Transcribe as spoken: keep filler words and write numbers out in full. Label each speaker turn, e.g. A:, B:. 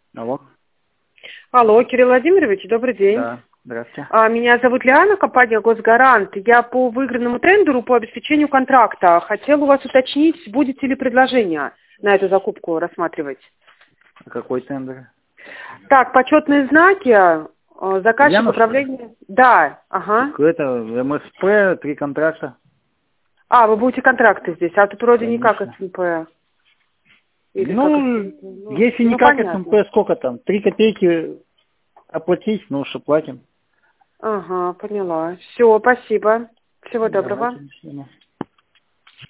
A: Алло.
B: Алло, Кирилл Владимирович, добрый день.
A: Да, здравствуйте.
B: А, Меня зовут Лиана, компания «Госгарант». Я по выигранному тендеру по обеспечению контракта. Хотела у вас уточнить, будете ли предложение на эту закупку рассматривать.
A: Какой тендер?
B: Так, почетные знаки, э, заказчик
A: Ульяновск?
B: управления. Да, ага.
A: Так это эм эс пэ, три контракта.
B: А, вы будете контракты здесь, а тут вроде никак
A: Конечно.
B: эс эм пэ. Или как
A: Ну,
B: эс эм пэ? Ну,
A: если
B: ну,
A: никак эс эм
B: понятно.
A: пэ, сколько там? Три копейки оплатить, ну что платим.
B: Ага, поняла. Все, спасибо. Всего доброго.
A: Давайте, до свидания.